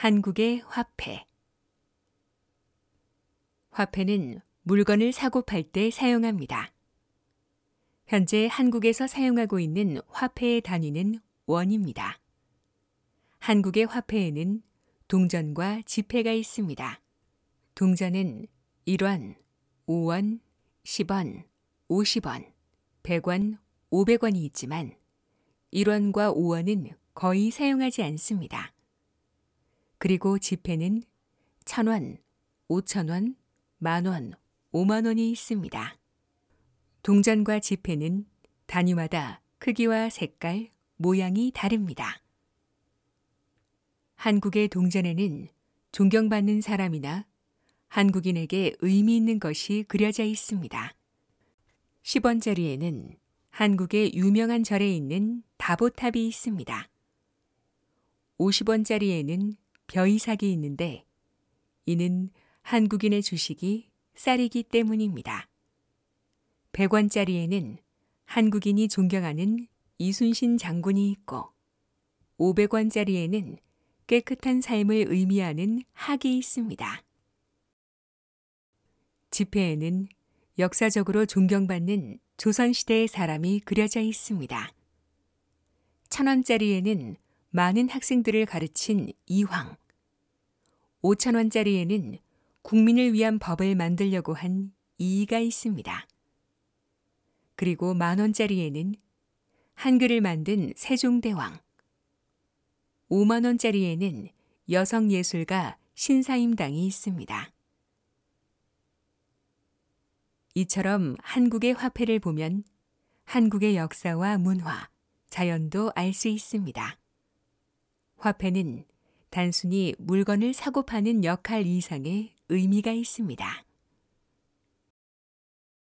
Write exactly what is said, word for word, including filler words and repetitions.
한국의 화폐. 화폐는 물건을 사고 팔 때 사용합니다. 현재 한국에서 사용하고 있는 화폐의 단위는 원입니다. 한국의 화폐에는 동전과 지폐가 있습니다. 동전은 일 원, 오 원, 십 원, 오십 원, 백 원, 오백 원이 있지만 일 원과 오 원은 거의 사용하지 않습니다. 그리고 지폐는 천 원, 오천 원, 만 원, 오만 원이 있습니다. 동전과 지폐는 단위마다 크기와 색깔, 모양이 다릅니다. 한국의 동전에는 존경받는 사람이나 한국인에게 의미 있는 것이 그려져 있습니다. 십 원짜리에는 한국의 유명한 절에 있는 다보탑이 있습니다. 오십 원짜리에는 벼이삭이 있는데 이는 한국인의 주식이 쌀이기 때문입니다. 백 원짜리에는 한국인이 존경하는 이순신 장군이 있고 오백 원짜리에는 깨끗한 삶을 의미하는 학이 있습니다. 지폐에는 역사적으로 존경받는 조선시대의 사람이 그려져 있습니다. 천 원짜리에는 많은 학생들을 가르친 이황, 오천 원짜리에는 국민을 위한 법을 만들려고 한 이이가 있습니다. 그리고 만 원짜리에는 한글을 만든 세종대왕, 오만 원짜리에는 여성예술가 신사임당이 있습니다. 이처럼 한국의 화폐를 보면 한국의 역사와 문화, 자연도 알 수 있습니다. 화폐는 단순히 물건을 사고 파는 역할 이상의 의미가 있습니다.